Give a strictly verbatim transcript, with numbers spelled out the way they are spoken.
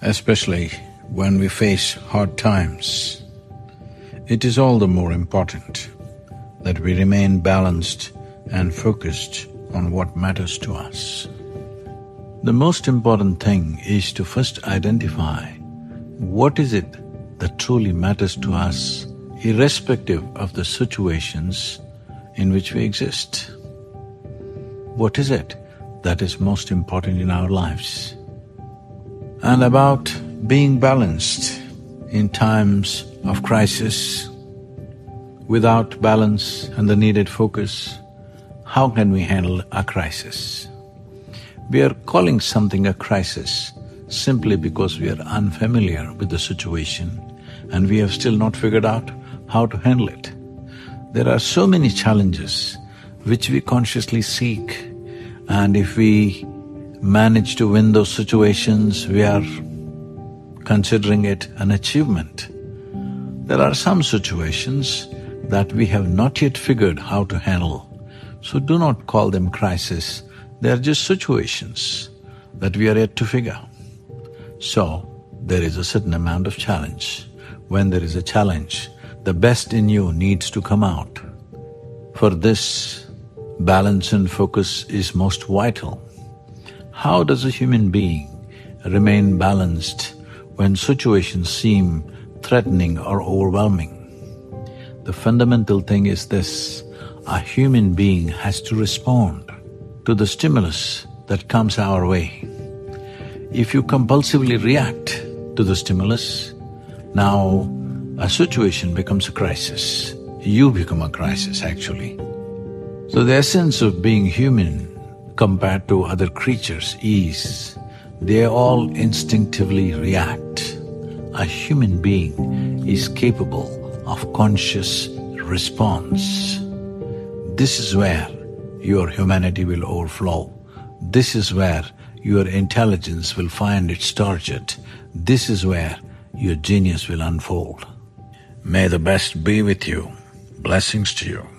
especially when we face hard times. It is all the more important that we remain balanced and focused on what matters to us. The most important thing is to first identify what is it that truly matters to us, irrespective of the situations in which we exist. What is it that is most important in our lives? And about being balanced in times of crisis. Without balance and the needed focus, how can we handle a crisis? We are calling something a crisis simply because we are unfamiliar with the situation and we have still not figured out how to handle it. There are so many challenges which we consciously seek, and if we manage to win those situations, we are considering it an achievement. There are some situations that we have not yet figured how to handle, so do not call them crisis. They are just situations that we are yet to figure. So, there is a certain amount of challenge. When there is a challenge, the best in you needs to come out. For this, balance and focus is most vital. How does a human being remain balanced when situations seem threatening or overwhelming? The fundamental thing is this: a human being has to respond to the stimulus that comes our way. If you compulsively react to the stimulus, now a situation becomes a crisis. You become a crisis, actually. So the essence of being human compared to other creatures is they all instinctively react. A human being is capable of conscious response. This is where your humanity will overflow. This is where your intelligence will find its target. This is where your genius will unfold. May the best be with you. Blessings to you.